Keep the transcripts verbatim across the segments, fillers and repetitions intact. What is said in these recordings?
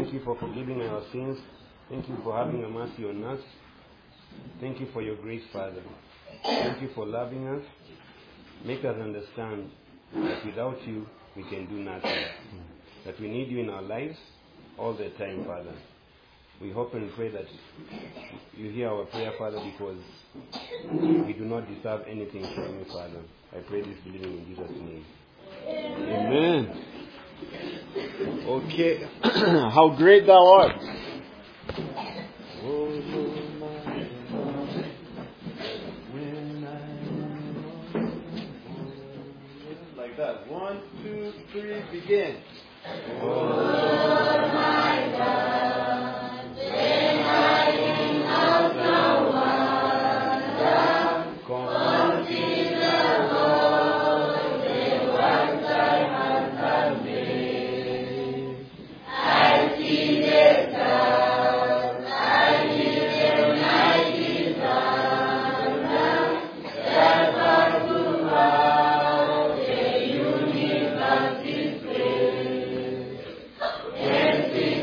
Thank you for forgiving our sins. Thank you for having a mercy on us. Thank you for your grace, Father. Thank you for loving us. Make us understand that without you, we can do nothing. That we need you in our lives all the time, Father. We hope and pray that you hear our prayer, Father, because we do not deserve anything from you, Father. I pray this believing in Jesus' name. Amen. Okay. How great thou art. Like that. One, two, three, begin. Oh my God, when I think of the wonder, consider, Lord, the works thy hands have made. I see the stars, I hear the mighty thunder, that far throughout the universe is great. And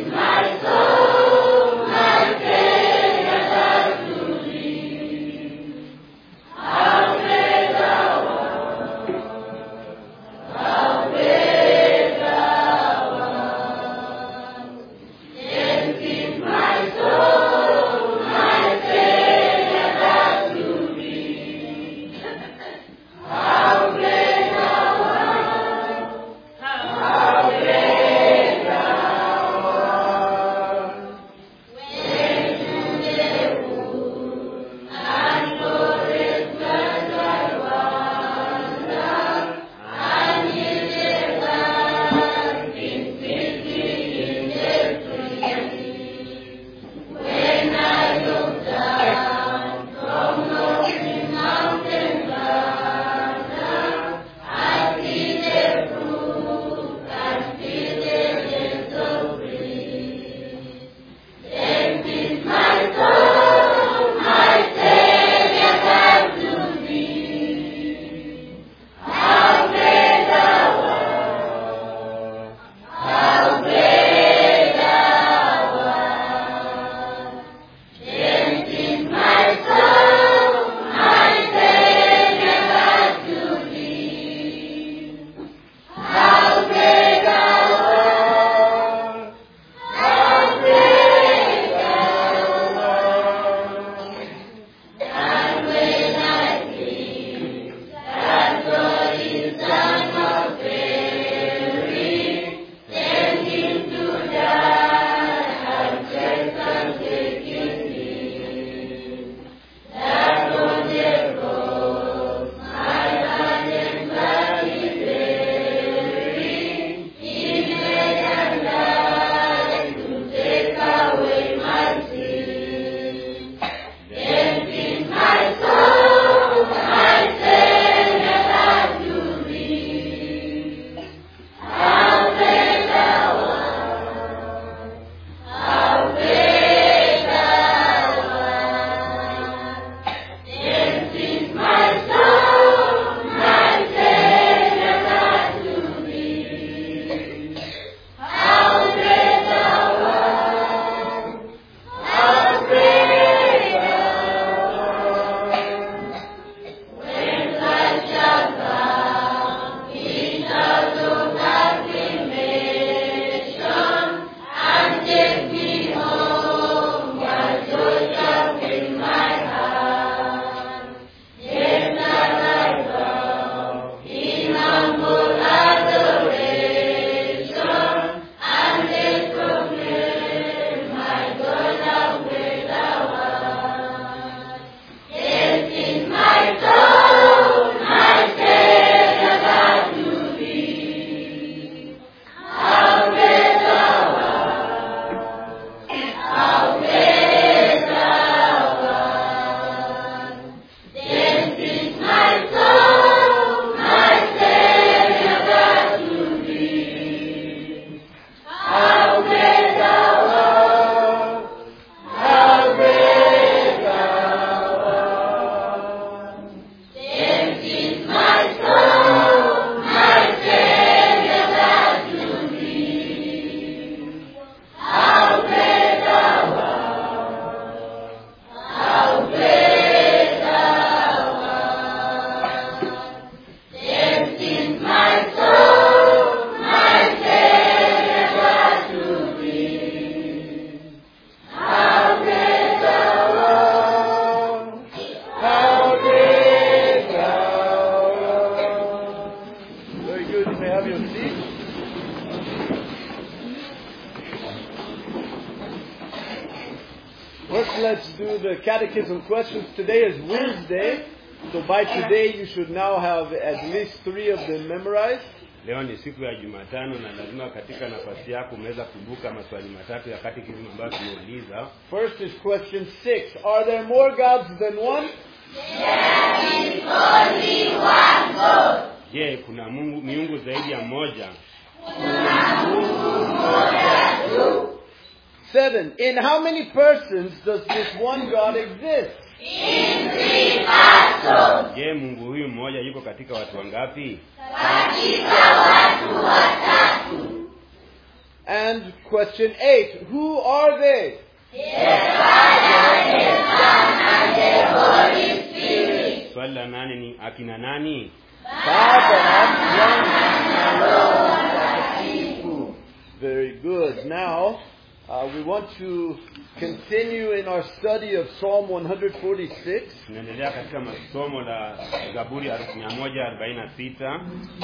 First, let's do the catechism questions. Today is Wednesday, so by today you should now have at least three of them memorized. Leo ni siku ya Jumatano na lazima katika nafasi yako umeweza kumbuka maswali matatu ya catechism ambayo tumeuliza. First is question six. Are there more gods than one? There is only one God. Je, kuna Mungu miungu zaidi ya moja? Kuna Mungu mmoja tu. Seven. In how many persons does this one God exist? In three persons. Je, Mungu huyu mmoja yuko katika watu wangapi? Katika watu watatu. And question eight. Who are they? The Father, the Son, and the Holy Spirit. Swali la nane ni akina nani? Baba, Mwana na Roho Mtakatifu. Very good. Now, uh, we want to continue in our study of Psalm one forty-six. Tunaendelea katika masomo la Zaburi mia moja arobaini na sita.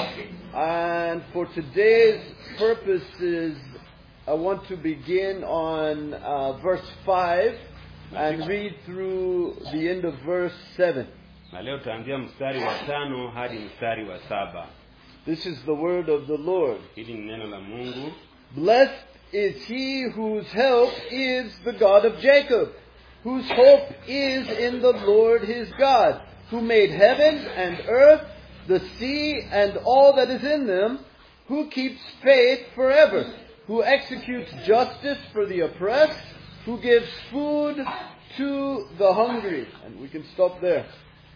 And for today's purposes, I want to begin on uh, verse five and read through the end of verse seven. Na leo tutaanzia mstari wa tano hadi mstari wa saba. This is the word of the Lord. Hili ni neno la Mungu. Blessed is he whose help is the God of Jacob, whose hope is in the Lord his God, who made heaven and earth, the sea and all that is in them, who keeps faith forever, who executes justice for the oppressed, who gives food to the hungry. And we can stop there.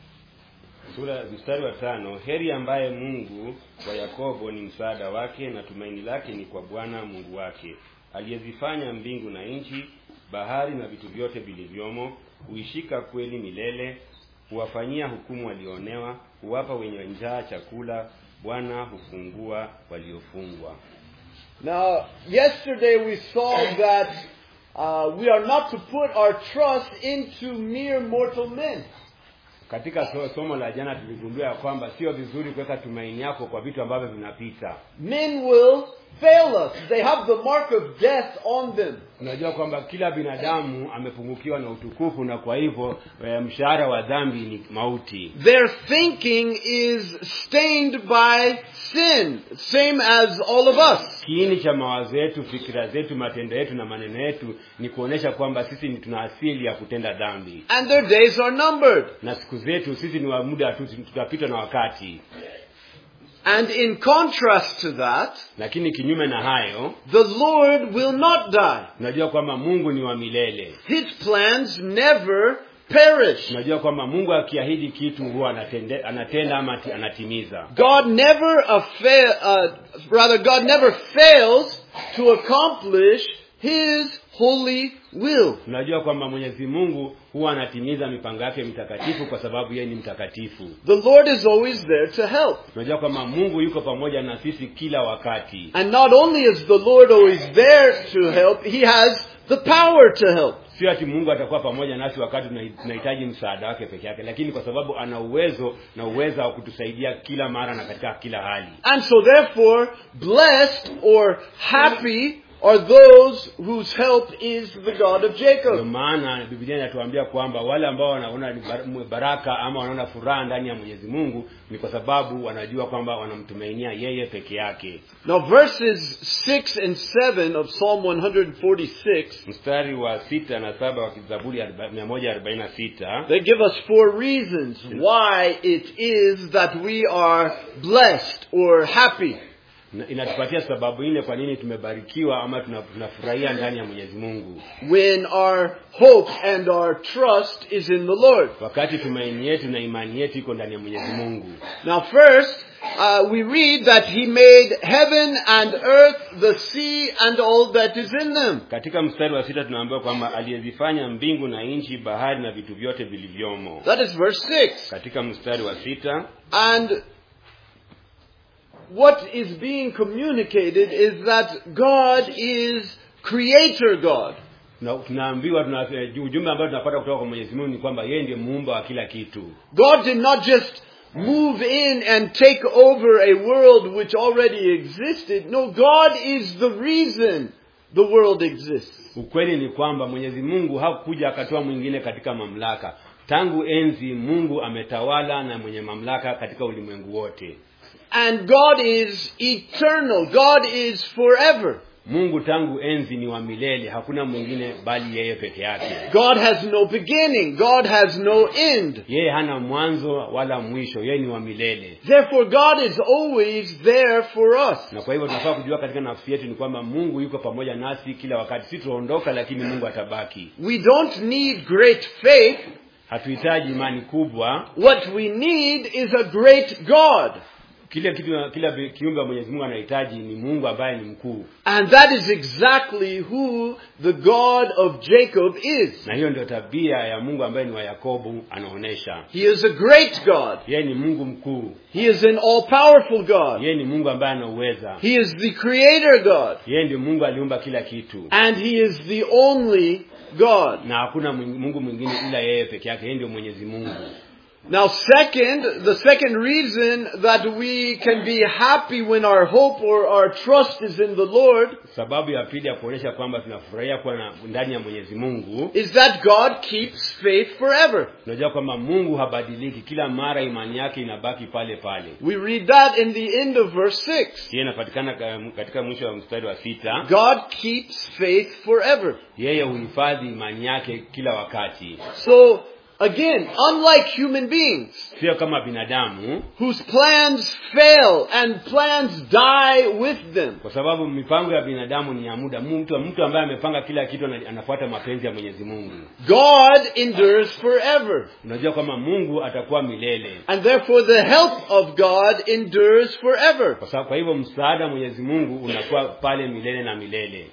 Sura mstari wa tano. Heri ambaye Mungu wa Yakobo ni msaada wake na tumaini lake ni kwa Bwana Mungu wake, aliyezifanya mbingu na nchi, bahari na vitu vyote vilivyomo, huishika kweli milele, huwafanyia hukumu walioonewa, huwapa wenye njaa chakula, Bwana hufungua waliofungwa. Now, yesterday we saw that uh, we are not to put our trust into mere mortal men. Katika somo la jana tuligundua kwamba sio vizuri kuweka tumaini yako kwa vitu ambavyo vinapita. Men will fail us. They have the mark of death on them. Unajua kwamba kila binadamu amepungukiwa na utukufu, na kwa hivyo mshahara wa dhambi ni mauti. Their thinking is stained by sin, same as all of us. Kiini cha mawazo yetu, fikira zetu, matendo yetu na maneno yetu ni kuonesha kwamba sisi ni tuna asili ya kutenda dhambi. And their days are numbered. Na siku zetu sisi ni wa muda tu, tutapita na wakati. And in contrast to that, lakini kinyume na hayo, the Lord will not die. Unajua kwamba Mungu ni wa milele. His plans never perish. Unajua kwamba Mungu akiahidi kitu huwa anatenda anatenda ama anatimiza. God never affail, uh, rather God never fails to accomplish his holy will. Unajua kwamba Mwenyezi Mungu huwa anatimiza mipango yake mitakatifu kwa sababu yeye ni mtakatifu. The Lord is always there to help. Unajua kwamba Mungu yuko pamoja na sisi kila wakati. And not only is the Lord always there to help, he has the power to help. Sio ati Mungu atakuwa pamoja nasi wakati tunahitaji msaada wake peke yake, lakini kwa sababu ana uwezo na uweza wa kutusaidia kila mara na katika kila hali. And so therefore, blessed or happy are those whose help is the God of Jacob. Kwa maana Biblia inatuambia kwamba wale ambao wanaona baraka ama wanaona furaha ndani ya Mwenyezi Mungu ni kwa sababu wanajua kwamba wanamtumainia yeye peke yake. Now verses six and seven of Psalm one forty-six, mstari wa sita na saba wa Zaburi mia moja arobaini na sita, they give us four reasons why it is that we are blessed or happy. Inatupatia sababu nne kwa nini tumebarikiwa ama tunafurahia ndani ya Mwenyezi Mungu. When our hope and our trust is in the Lord. Wakati tumaini yetu na imani yetu iko ndani ya Mwenyezi Mungu. Now first, uh, we read that he made heaven and earth, the sea and all that is in them. Katika mstari wa sita tunaambiwa kwamba aliyezifanya mbingu na nchi, bahari na vitu vyote vilivyomo. That is verse six. Katika mstari wa sita. And what is being communicated is that God is creator God. Na tunaambiwa tuna ujumbe ambao tunapata kutoka kwa Mwenyezi Mungu ni kwamba yeye ndiye muumba wa kila kitu. God did not just move in and take over a world which already existed. No, God is the reason the world exists. Ukweli ni kwamba Mwenyezi Mungu hakuja akatoa mwingine katika mamlaka. Tangu enzi Mungu ametawala na mwenye mamlaka katika ulimwengu wote. And God is eternal. God is forever. Mungu tangu enzi ni wa milele, hakuna mwingine bali yeye peke yake. God has no beginning. God has no end. Yeye hana mwanzo wala mwisho, yeye ni wa milele. Therefore God is always there for us. Na kwa hivyo tunafaa kujua katika nafsi yetu ni kwamba Mungu yuko pamoja nasi kila wakati. Sisi tuondoka lakini Mungu atabaki. We don't need great faith. Hatuhitaji imani kubwa. What we need is a great God. Kile kitu kila kiumbe Mwenyezi Mungu anahitaji ni Mungu ambaye ni mkuu. And that is exactly who the God of Jacob is. Na hiyo ndio tabia ya Mungu ambaye ni wa Yakobo anaonesha. He is a great God. Yeye ni Mungu mkuu. He is an all-powerful God. Yeye ni Mungu ambaye ana uweza. He is the creator God. Yeye ndiye Mungu aliumba kila kitu. And he is the only God. Na hakuna Mungu mwingine ila yeye peke yake. Yeye ndiye Mwenyezi Mungu. Now second, the second reason that we can be happy when our hope or our trust is in the Lord, sababu ya pili ya kuonesha kwamba tunafurahia kuwa ndani ya Mwenyezi Mungu, is that God keeps faith forever. Tunajua kwamba Mungu habadiliki, kila mara imani yake inabaki pale pale. We read that in the end of verse six. Yeye inapatikana katika mwisho wa mstari wa sita. God keeps faith forever. Yeye huhifadhi imani yake kila wakati. So again, unlike human beings, sio kama binadamu whose plans fail and plans die with them. Kwa sababu mipango ya binadamu ni ya muda. Mtu mtu ambaye amepanga kila kitu anafuata mapenzi ya Mwenyezi Mungu. God endures forever. Unajua kwamba Mungu atakuwa milele. And therefore the help of God endures forever. Kwa sababu kwa hivyo msaada Mwenyezi Mungu unakuwa pale milele na milele.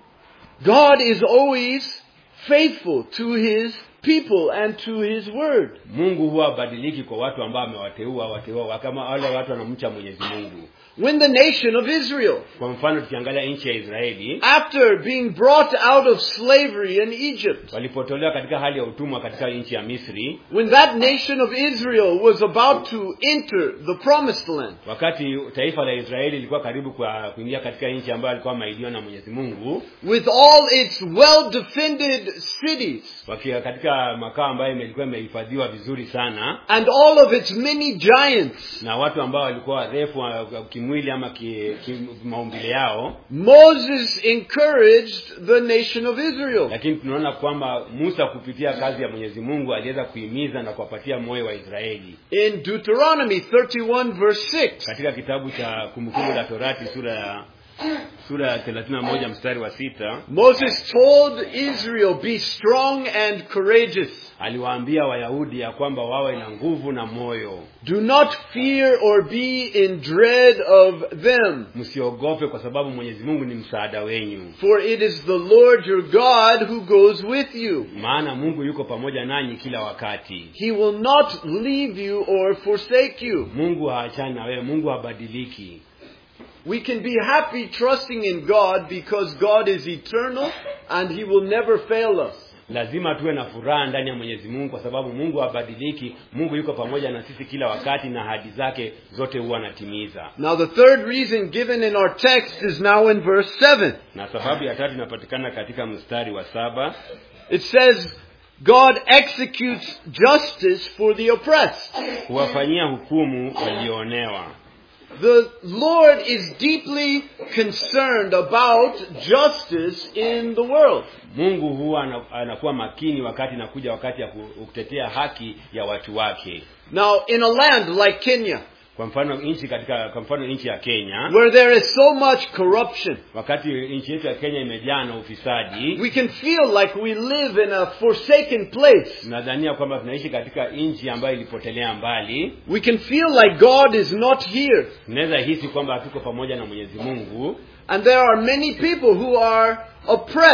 God is always faithful to his people and to his word. Mungu huwa badiliki kwa watu ambao amewateua, wateua kama wale watu wanamcha Mwenyezi Mungu. When the nation of Israel, kwa mfano tukiangalia nchi ya Israeli, after being brought out of slavery in Egypt, walipotolewa katika hali ya utumwa katika nchi ya Misri, when that nation of Israel was about to enter the promised land, wakati taifa la Israeli lilikuwa karibu kwa kuingia katika nchi ambayo alikuwa ameidiwa na Mwenyezi Mungu, with all its well defended cities, wakiwa katika makao ambayo ilikuwa imehifadhiwa vizuri sana, and all of its many giants, na watu ambao walikuwa refu kimwili ama kimaumbile yao, Moses encouraged the nation of Israel. Lakini tunaona kwamba Musa kupitia kazi ya Mwenyezi Mungu aliweza kuhimiza na kuwapatia moyo wa Israeli. In Deuteronomy thirty-one verse six, katika kitabu cha Kumbukumbu la Torati sura ya sura ya thelathini na moja mstari wa sita, Moses told Israel, be strong and courageous. Aliwaambia Wayahudi ya kwamba wawe na nguvu na moyo. Do not fear or be in dread of them. Msiogope kwa sababu Mwenyezi Mungu ni msaada wenu. For it is the Lord your God who goes with you. Maana Mungu yuko pamoja nanyi kila wakati. He will not leave you or forsake you. Mungu haachani na wewe, Mungu habadiliki. We can be happy trusting in God because God is eternal and he will never fail us. Lazima tuwe na furaha ndani ya Mwenyezi Mungu kwa sababu Mungu habadiliki. Mungu yuko pamoja na sisi kila wakati na ahadi zake zote huwa anatimiza. Now the third reason given in our text is now in verse seven. Na sababu ya tatu inapatikana katika mstari wa saba. It says God executes justice for the oppressed. Huwafanyia hukumu walioonewa. The Lord is deeply concerned about justice in the world. Mungu huwa anakuwa makini wakati nakuja wakati ya kutetea haki ya watu wake. Now in a land like Kenya, kwa mfano nchi katika kwa mfano nchi ya Kenya, where there is so much corruption, wakati nchi yetu ya Kenya imejaa na ufisadi, we can feel like we live in a forsaken place. Nadhania kwamba tunaishi katika nchi ambayo ilipotelea mbali. We can feel like God is not here. Tunaweza hisi kwamba hatuko pamoja na Mwenyezi Mungu. And there are many people who are oppressed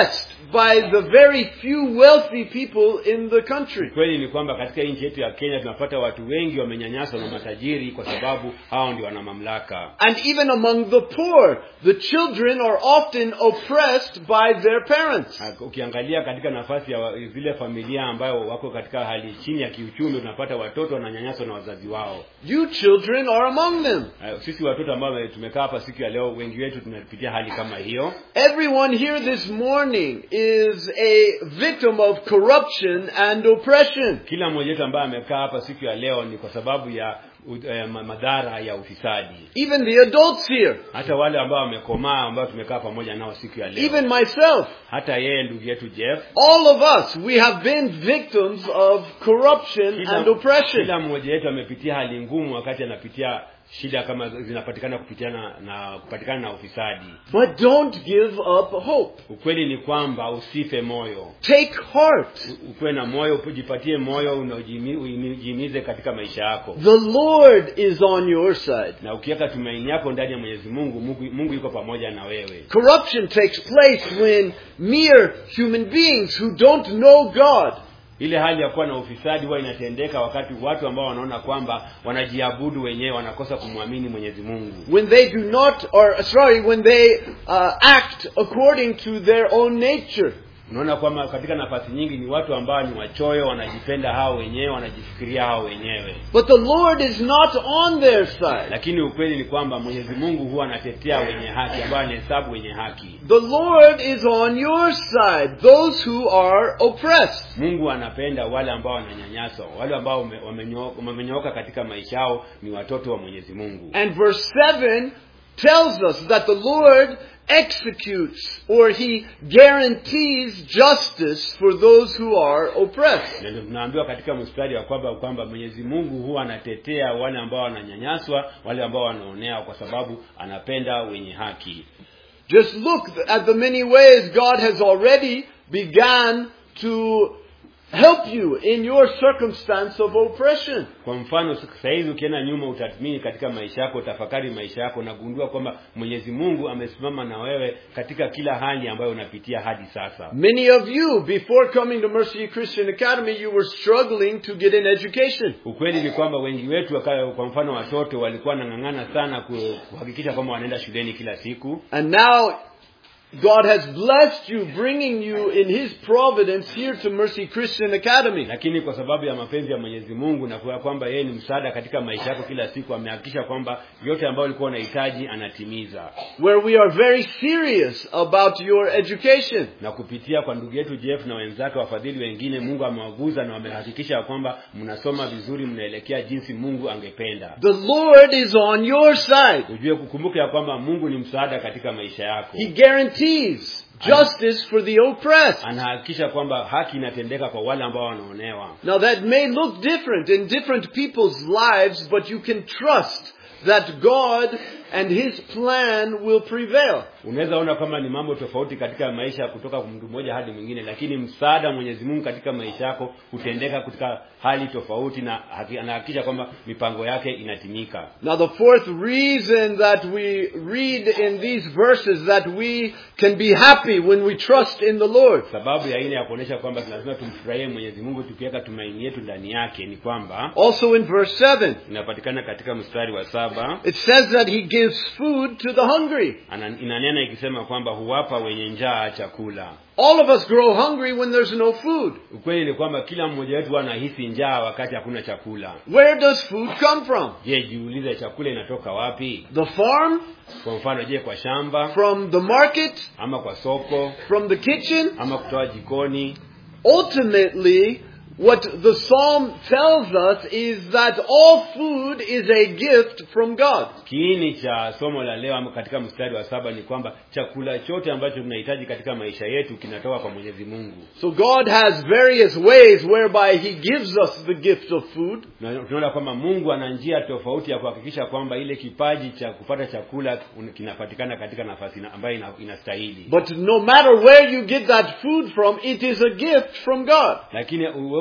by the very few wealthy people in the country. Kweli ni kwamba katika nchi yetu ya Kenya tunapata watu wengi wamenyanyaswa na matajiri kwa sababu hao ndio wana mamlaka. And even among the poor, the children are often oppressed by their parents. Ukiangalia katika nafasi ya zile familia ambayo wako katika hali chini ya kiuchumi, tunapata watoto wananyanyaswa na wazazi wao. You children are among them. Sisi watoto ambao tumekaa hapa siku ya leo, wengi wetu tunapitia hali kama hiyo. Everyone here this morning is a victim of corruption and oppression. Kila mmoja wetu ambaye amekaa hapa siku ya leo ni kwa sababu ya uh, madhara ya ufisadi. Even the adults here. Hata wale ambao wamekomaa ambao tumekaa pamoja nao siku ya leo. Even myself. Hata yeye ndugu yetu Jeff. All of us, we have been victims of corruption kila, and oppression. Kila mmoja wetu amepitia hali ngumu wakati anapitia shida kama zinapatikana kupitia na, na kupatikana na ufisadi. But don't give up hope. Ukweli ni kwamba usife moyo. Take heart. Ukuwe na moyo, ujipatie moyo unaojihimize katika maisha yako. The Lord is on your side. Na ukiweka tumaini yako ndani ya Mwenyezi Mungu, Mungu, Mungu yuko pamoja na wewe. Corruption takes place when mere human beings who don't know God, ile hali ya kuwa na ufisadi huwa inatendeka wakati watu ambao wanaona kwamba wanajiabudu wenyewe, wanakosa kumwamini Mwenyezi Mungu. When they do not, or sorry, when they uh, act according to their own nature. Unaona kwamba katika nafasi nyingi ni watu ambao ni wachoyo, wanajipenda hao wenyewe, wanajifikiria hao wenyewe. But the Lord is not on their side. Lakini ukweli ni kwamba Mwenyezi Mungu huwa anatetea wenye haki, ambao anahesabu wenye haki. The Lord is on your side, those who are oppressed. Mungu anapenda wale ambao wananyanyaswa, wale ambao wamenyooka katika maisha yao ni watoto wa Mwenyezi Mungu. And verse seven tells us that the Lord executes, or he guarantees justice for those who are oppressed. Ndio tunaambiwa katika mstari wa kwamba kwamba Mwenyezi Mungu huwa anatetea wale ambao wananyanyaswa, wale ambao wanaonewa, kwa sababu anapenda wenye haki. Just look at the many ways God has already begun to help you in your circumstance of oppression. Kwa mfano sasa hivi ukienda nyuma utathmini katika maisha yako, tafakari maisha yako, na gundua kwamba Mwenyezi Mungu amesimama na wewe katika kila hali ambayo unapitia hadi sasa. Many of you, before coming to Mercy Christian Academy, you were struggling to get an education. Ukweli ni kwamba wengi wetu, kwa mfano watoto, walikuwa wanang'ang'ana sana kuhakikisha kwamba wanaenda shuleni kila siku. And now God has blessed you, bringing you in His providence here to Mercy Christian Academy. Lakini kwa sababu ya mapenzi ya Mwenyezi Mungu na kwa kwamba yeye ni msaada katika maisha yako kila siku, amehakikisha kwamba yote ambayo ulikuwa unahitaji anatimiza. Where we are very serious about your education. Na kupitia kwa ndugu yetu Jeff na wenzake wafadhili wengine, Mungu amewaguza na amehakikisha kwamba mnasoma vizuri, mnaelekea jinsi Mungu angependa. The Lord is on your side. Ujue kukumbuka ya kwamba Mungu ni msaada katika maisha yako. He guarantees justice for the oppressed. Anahakikisha kwamba haki inatendeka kwa wale ambao wanaonewa. Now that may look different in different people's lives, but you can trust that God and His plan will prevail. Unaweza ona kama ni mambo tofauti katika maisha kutoka kwa mtu mmoja hadi mwingine, lakini msaada Mwenyezi Mungu katika maisha yako hutendeka katika hali tofauti, na anahakikisha kwamba mipango yake inatimika. Now the fourth reason that we read in these verses that we can be happy when we trust in the Lord. Sababu ya ine ya kuonesha kwamba lazima tumfurahie Mwenyezi Mungu tukiweka tumaini yetu ndani yake ni kwamba also in verse seven inapatikana katika mstari wa saba. It says that He gives food to the hungry. Inanena ikisema kwamba huwapa wenye njaa chakula. All of us grow hungry when there's no food. Ukweli ni kwamba kila mmoja wetu anahisi njaa wakati hakuna chakula. Where does food come from? Je, jiulize chakula inatoka wapi? The farm? Kwa mfano, je, kwa shamba? From the market? Ama kwa soko? From the kitchen? Ama kutoka jikoni? Ultimately, what the psalm tells us is that all food is a gift from God. Kiini cha somo la leo ama katika mstari wa saba ni kwamba chakula chote ambacho tunahitaji katika maisha yetu kinatoka kwa Mwenyezi Mungu. So God has various ways whereby He gives us the gift of food. Na tunaona kwamba Mungu ana njia tofauti ya kuhakikisha kwamba ile kipaji cha kupata chakula kinapatikana katika nafasi ambayo inastahili. But no matter where you get that food from, it is a gift from God. Lakini wewe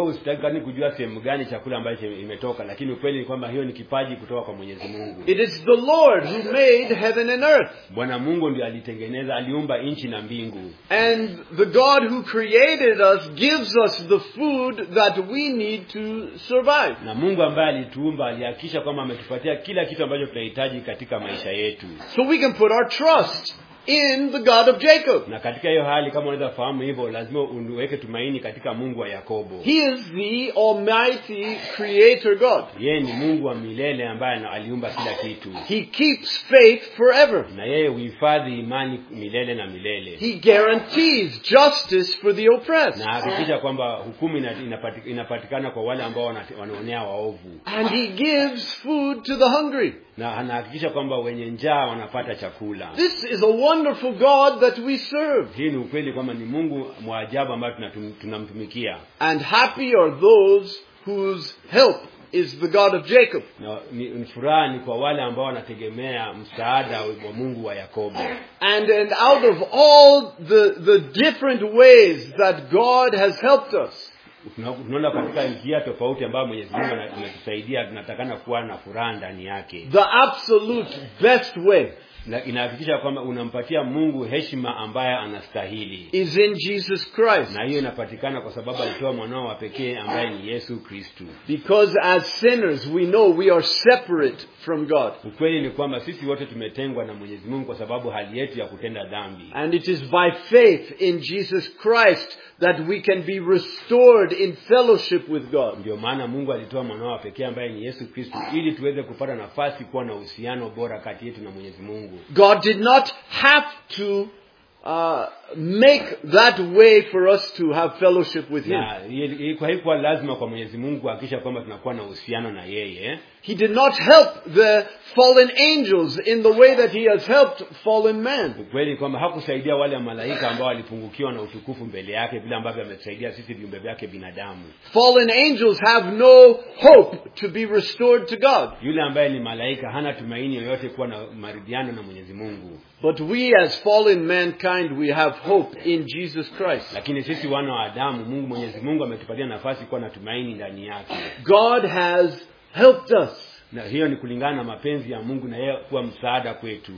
wewe usitaki kujua sehemu gani chakula ambacho imetoka, lakini ukweli ni kwamba hiyo ni kipaji kutoka kwa Mwenyezi Mungu. It is the Lord who made heaven and earth. Bwana Mungu ndiye alitengeneza, aliumba nchi na mbingu. And the God who created us gives us the food that we need to survive. Na Mungu ambaye alituumba alihakikisha kwamba ametupatia kila kitu ambacho tunahitaji katika maisha yetu. So we can put our trust in the God of Jacob. Na katika hiyo hali, kama unaweza fahamu hivyo, lazima uweke tumaini katika Mungu wa Yakobo. He is the almighty creator God. Yeye ni Mungu wa milele ambaye aliumba kila kitu. He keeps faith forever. Na yeye huhifadhi imani milele na milele. He guarantees justice for the oppressed. Na hakikisha kwamba hukumu inapatikana kwa wale ambao wanaonea waovu. And he gives food to the hungry. Na anahakikisha kwamba wenye njaa wanapata chakula. This is a wonderful God that we serve. Hii ni ukweli kwamba ni Mungu mwajabu ambaye tunamtumikia. And happy are those whose help is the God of Jacob. Na ni furaha ni kwa wale ambao wanategemea msaada wa Mungu wa Yakobo. And and out of all the the different ways that God has helped us, tunaona katika njia tofauti ambayo Mwenyezi Mungu ametusaidia, tunatakana kuwa na furaha ndani yake. The absolute best way na inahakikisha kwamba unampatia Mungu heshima ambaye anastahili is in Jesus Christ. Na hiyo inapatikana kwa sababu alitoa mwanao wa pekee ambaye ni Yesu Kristo. Because as sinners we know we are separate from God. Ukweli ni kwamba sisi wote tumetengwa na Mwenyezi Mungu kwa sababu hali yetu ya kutenda dhambi. And it is by faith in Jesus Christ that we can be restored in fellowship with God. Ndio maana Mungu alitoa mwanao wa pekee ambaye ni Yesu Kristo ili tuweze kupata nafasi kuwa na uhusiano bora kati yetu na Mwenyezi Mungu. God did not have to uh, make that way for us to have fellowship with him. Na kwa hivyo lazima kwa Mwenyezi Mungu kuhakikisha kwamba tunakuwa na uhusiano na yeye. He did not help the fallen angels in the way that he has helped fallen man. Ukweli kwamba hakusaidia wale malaika ambao walipungukiwa na utukufu mbele yake vile ambavyo ametusaidia sisi viumbe vyake binadamu. Fallen angels have no hope to be restored to God. Yule ambaye ni malaika hana tumaini yoyote kuwa na maridhiano na Mwenyezi Mungu. But we as fallen mankind, we have hope in Jesus Christ. Lakini sisi wana wa Adamu, Mungu Mwenyezi Mungu ametupatia nafasi kuwa na tumaini ndani yake. God has helped us. Na hiyo ni kulingana na mapenzi ya Mungu na yeye kuwa msaada kwetu.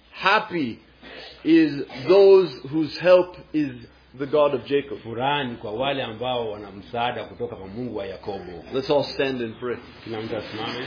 Happy is those whose help is the God of Jacob. Furaha ni kwa wale ambao wana msaada kutoka kwa Mungu wa Yakobo. Let's all stand and pray. Kila mtu asimame.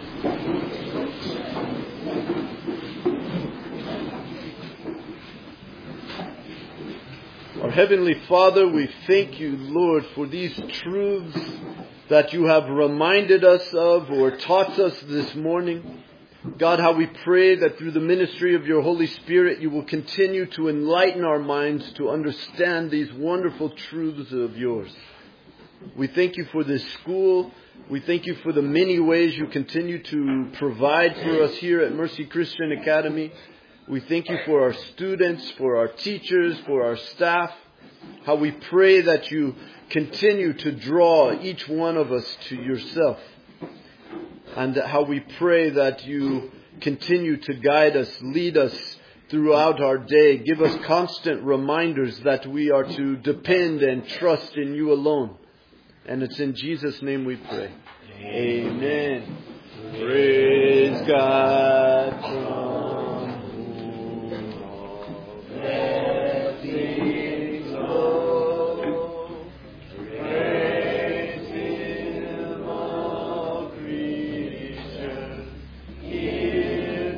Our Heavenly Father, we thank you, Lord, for these truths that you have reminded us of or taught us this morning. God, how we pray that through the ministry of your Holy Spirit, you will continue to enlighten our minds to understand these wonderful truths of yours. We thank you for this school. We thank you for the many ways you continue to provide for us here at Mercy Christian Academy. We thank you for our students, for our teachers, for our staff. How we pray that you continue to draw each one of us to yourself. And how we pray that you continue to guide us, lead us throughout our day. Give us constant reminders that we are to depend and trust in you alone. And it's in Jesus' name we pray. Amen. Amen. Praise God from whom all blessings flow. Praise Him, all creatures here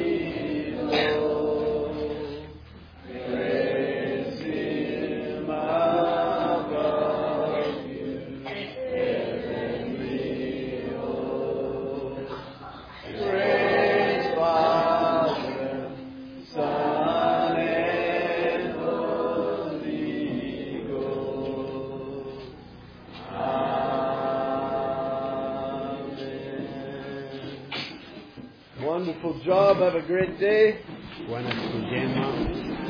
below. Praise Him above you, heavenly hosts. Praise Father, Son, and Holy Ghost. Amen. Wonderful job. Have a great day. Bwana siku njema.